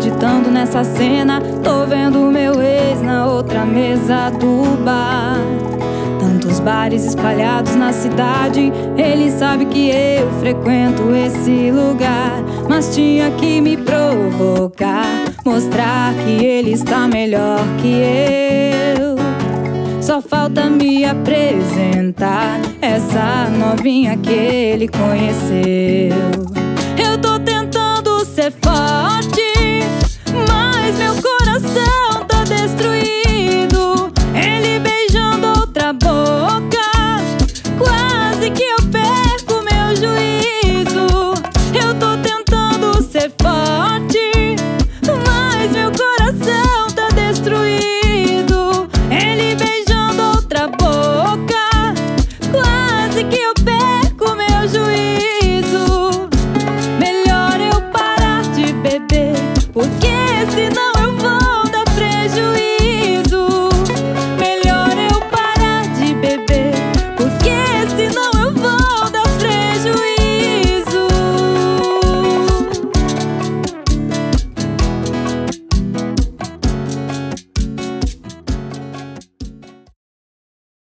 acreditando nessa cena. Tô vendo meu ex na outra mesa do bar. Tantos bares espalhados na cidade, ele sabe que eu frequento esse lugar. Mas tinha que me provocar, mostrar que ele está melhor que eu. Só falta me apresentar, essa novinha que ele conheceu. Eu tô tentando ser forte, mas meu